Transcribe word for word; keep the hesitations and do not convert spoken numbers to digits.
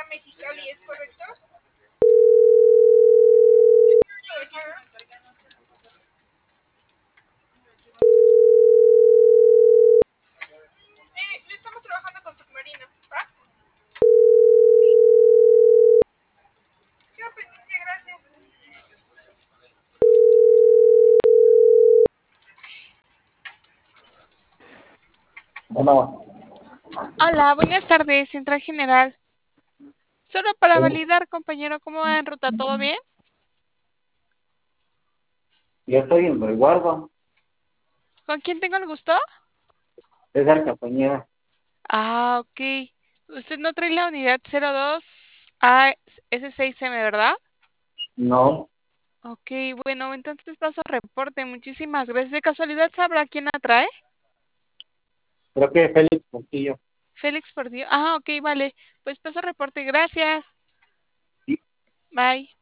Mexicali, ¿es correcto? Eh, estamos trabajando con submarino, ¿va? Qué pendiente, gracias. Bueno, Hola, buenas tardes, Central General. Solo para sí, validar, compañero, ¿cómo va en ruta? ¿Todo bien? yo estoy en resguardo, ¿Con quién tengo el gusto? César Castañeda. Ah, ok. Usted no trae la unidad cero dos A S seis M, ¿verdad? No, Ok, bueno, entonces paso reporte. Muchísimas gracias. ¿De casualidad sabrá quién la trae? creo que Félix Portillo. Félix Portillo. Ah, ok, vale. Pues paso reporte. Gracias. Sí. Bye.